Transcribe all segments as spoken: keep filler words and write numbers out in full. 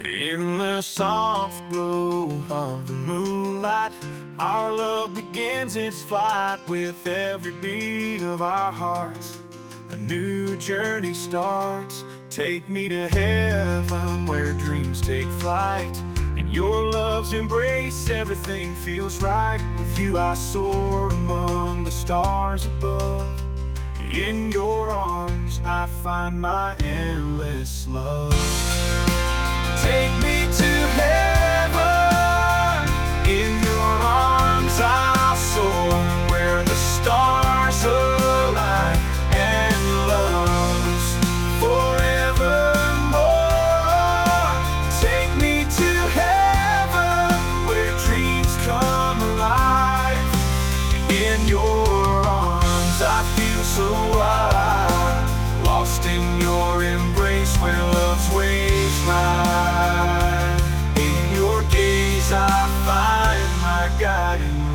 In the soft glow of the moonlight, our love begins its flight. With every beat of our hearts, a new journey starts. Take me to heaven where dreams take flight. In your love's embrace, everything feels right. With you I soar among the stars above. In your arms I find my endless love. Take me to heaven, in your arms I'll soar, where the stars align and love's forevermore. Take me to heaven, where dreams come alive. In your arms I feel so wild, lost in your embrace where love's waves rise. I find my guiding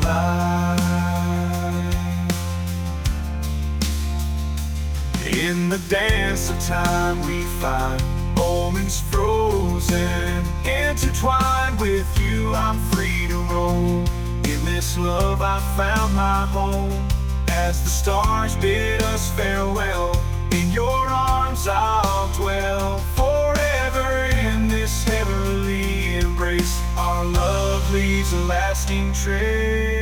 light. In the dance of time we find moments frozen, intertwined. With you I'm free to roam. In this love I found my home. As the stars bid us farewell, in your arms I'll dwell forever. In this heavenly embrace, our love leaves a lasting trace.